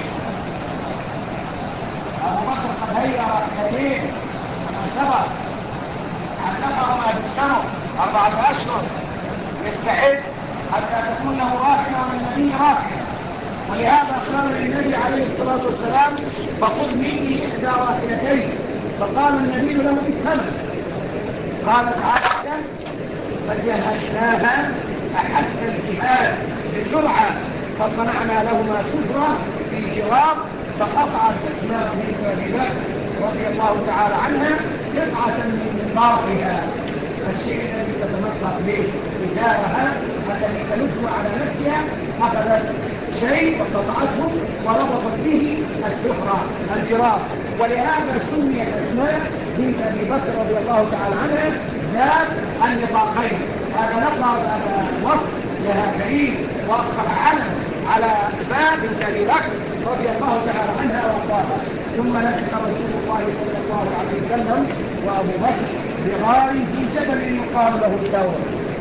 أبو بكر قد هيأ راحلتين ومن سبق علقهما بالسنة أربعة أشهر يستعد حتى تكون له راحلة ومن المدينة راحلة، ولهذا قال للنبي عليه الصلاة والسلام فخذ مني إحدى راحلتين. فقال النبي له بالثمن. قالت عائشة فجهزناها أحد الجهاد بسرعة فصنعنا لهما سفرة في جراب، فقطعت أسماء بنت أبي بكر رضي الله تعالى عنها قطعة من منطارها، الشيء الذي تتمطق به إزارها الذي تلف على نفسها، أخذت شيء وقطعته وربطت به السفرة الجراب، ولهذا سميت أسماء بنت أبي بكر رضي الله تعالى عنها ذات النطاقين. هذا لقب هذا وصف لها كريم وأصبح علم على أسماء بنت أبي بكر رضي الله تعالى عنها وأرضاها. ثم لحق رسول الله صلى الله عليه وسلم وأبو بكر بغار في جبل يقال له ثور،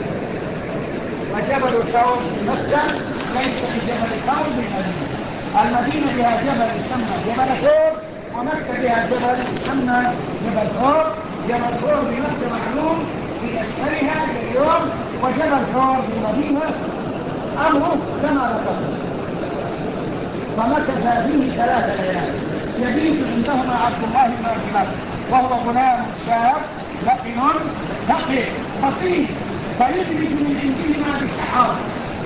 وجبل ثور في مكة ليس بجبل ثور بالمدينة. المدينة بها جبل يسمى جبل ثور، ومكة بها جبل يسمى جبل ثور. جبل ثور بمكة معلوم في أسفلها إلى اليوم، وجبل ثور بالمدينة أمره كما ذكرنا. فمكث فيه ثلاث ليال يبيت عندهما عبد الله بن أبي بكر وهو غلام شاب لقن فقيه فقيه، فيدرج من عندهما بالسحارة،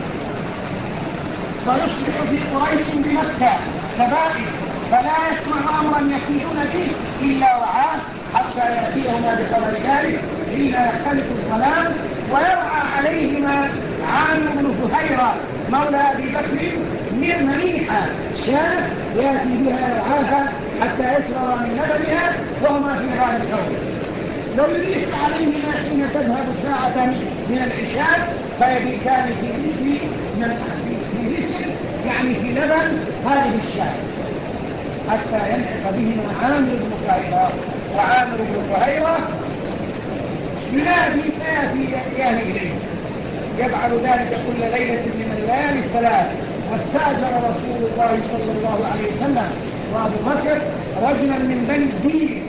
فيصبح في قريش بمكة كبائر، فلا يسمع أمرا يكيدون به إلا وعاه حتى يأتيهما بخبر ذلك إلا يختلف الظلام، ويرعى عليهما عامر بن زهيرة مولى أبي بكر يكرم من منيحة شاة يأتي بها يرعاها حتى يشرب من لبنها وهما في غار الكون. لو يريد عليهما حين تذهب ساعة من العشاء فيبيتان في مثل في مثل يعني في لبن هذه الشاة حتى يلحق بهما عامر بن فهيرة. وعامر بن فهيرة ينادي فياتي ياتي اليه يفعل ذلك كل ليلة من الليالي الثلاث. واستأجر رسول الله صلى الله عليه وسلم وابو بكر رجلا من بني الدين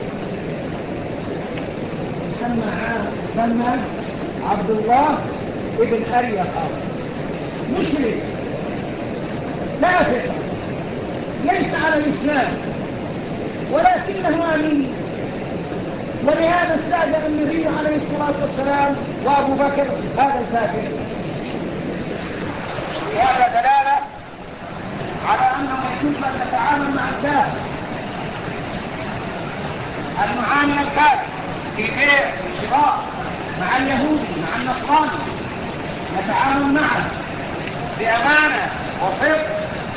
يسمى يسمى عبد الله ابن أريقة، مشرك كافر ليس على الإسلام ولكنه أمين. ولهذا استأجر النبي عليه الصلاة والسلام وأبو بكر هذا الكافر. وهذا دلالة على أنه يجوز أن نتعامل مع الكافر، أن نعامل الكافر في بيع وشراء مع اليهودي مع النصراني، نتعامل معه بأمانة وصدق.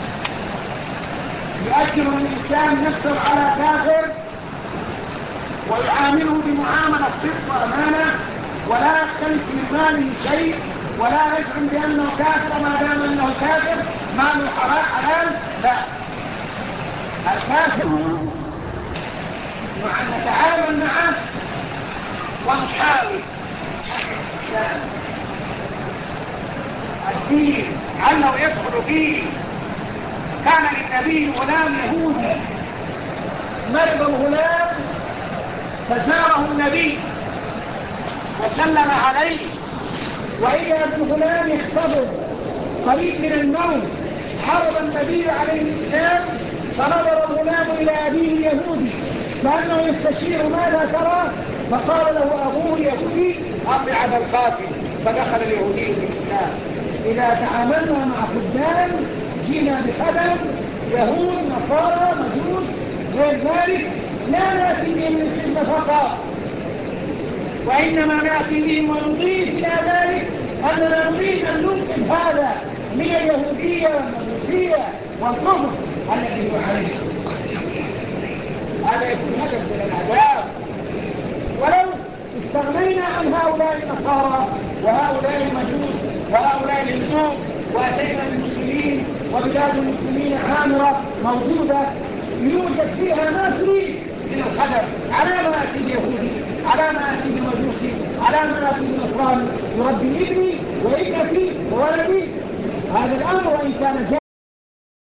يؤجر الإنسان نفسه على كافر ويعامله بمعاملة صدق وأمانة، ولا يختلس من ماله شيء، ولا يزعم بأنه كافر ما دام أنه كافر ماله حرام حلال. لا، الكافر نتعامل معه ونحاول الدين لعله يدخل فيه. كان للنبي غلام يهودي مرض الغلام فزاره النبي وسلم عليه، وإذا بالغلام يختبر قريب من الموت. عرض النبي عليه السلام فنظر الغلام إلى أبيه اليهودي كأنه يستشير ماذا ترى، فقال له أبوه اليهودي أطع أبا القاسم، فدخل اليهودي في الإسلام. إذا تعاملنا مع خدام جينا بخدم يهود نصارى مجوس غير ذلك لا نأتي بهم الخدمة فقط، وإنما نأتي بهم ونضيف إلى ذلك أننا نريد أن ننقذ هذا من اليهودية والمجوسية والكفر الذي هو عليه. هذا يكون هدف من الأهداف. ولو استغنينا عن هؤلاء النصارى وهؤلاء المجوس وهؤلاء الهندوس وأتينا المسلمين وبلاد المسلمين عامرة موجودة يوجد فيها ما تريد من الخدم، على ما أتي بيهودي، على ما أتي بمجوسي، على ما أتي بنصراني يربي ابني وابنتي وولدي. هذا الأمر وإن كان جاهز